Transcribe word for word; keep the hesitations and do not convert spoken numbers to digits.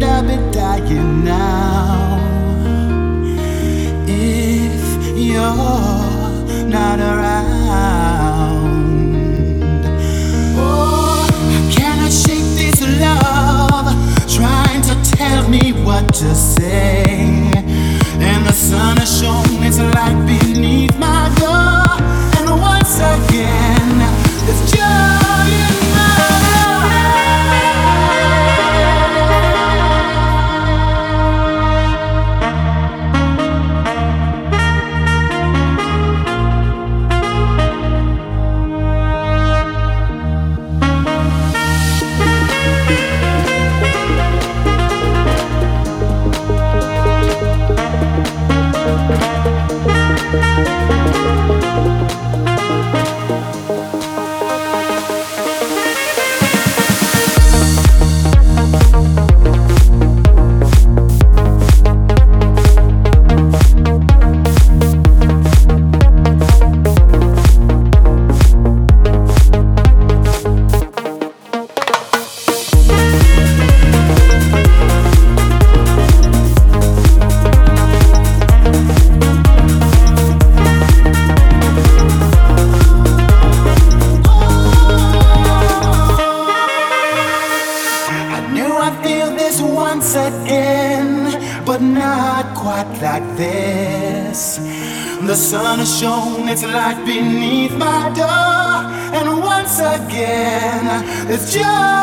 afraid I'll be dying now if you're not around. Oh, I cannot shake this love trying to tell me what to say, and the sun has shone its light beneath my door, and once again it's joy in my once again, but not quite like this. The sun has shone its light beneath my door, and once again it's just